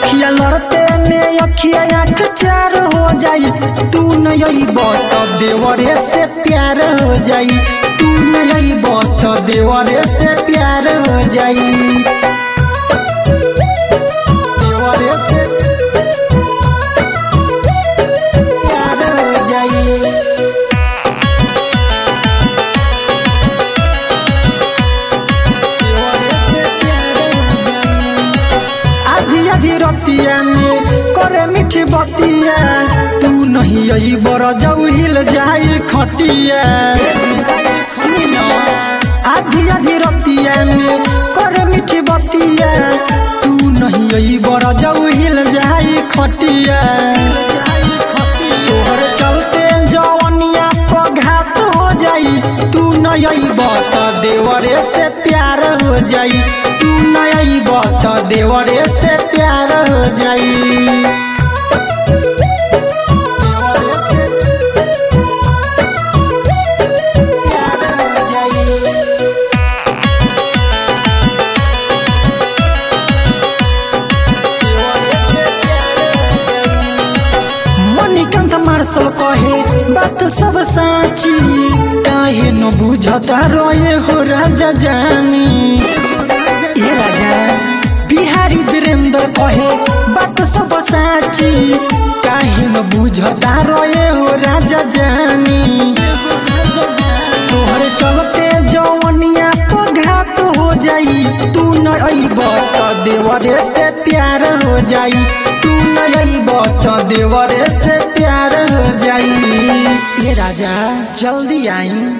अखिया लड़ते में अखिया आँख चार हो जाई। तू नहीं बत देवरे से प्यार हो जाई। तू नहीं बत देवरे से प्यार हो जाई। देवरे से प्यार हो जाई। आधी रतिया में करे मीठी बतिया। तू नहीं आई बड़ जाऊ हिल जाई खटिया। आधी रतिया में करे मीठी बतिया। तू नहीं आई बड़ जाऊ हिल जाई खटिया। तोहर चलते जवनिया को घात हो जाई। तू नहीं आई बत देवरे से प्यार हो जाई। तू नहीं बत देवरे से प्यार हो जाई। मणिकांत मार्शल कहे बात सब साची। काहे न बुझता रोए हो राजा जानी। ए राजा बिहारी वीरेंद्र कहे बात सब साची। काहे न बुझता रोए हो राजा जानी। तोहरे चलते जवनिया को घात हो जाई। तू न अइबत देवरे से प्यार हो जाई। तू न अइबत देवरे से प्यार हो जाई। ये राजा जल्दी आई।